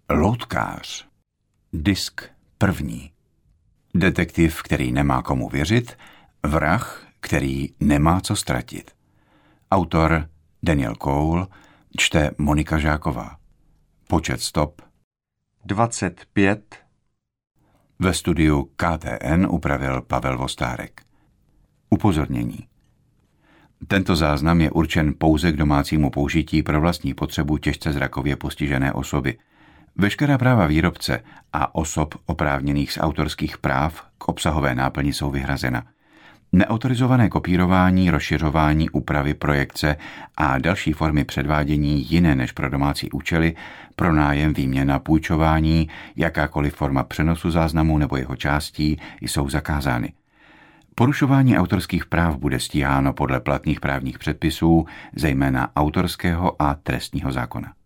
Loutkář. Disk první. Detektiv, který nemá komu věřit. Vrah, který nemá co ztratit. Autor Daniel Cole, čte Monika Žáková. Počet stop 25. Ve studiu KTN upravil Pavel Vostárek. Upozornění. Tento záznam je určen pouze k domácímu použití pro vlastní potřebu těžce zrakově postižené osoby. Veškerá práva výrobce a osob oprávněných z autorských práv k obsahové náplni jsou vyhrazena. Neautorizované kopírování, rozšiřování, úpravy, projekce a další formy předvádění jiné než pro domácí účely, pronájem, výměna, půjčování, jakákoliv forma přenosu záznamu nebo jeho částí jsou zakázány. Porušování autorských práv bude stíháno podle platných právních předpisů, zejména autorského a trestního zákona.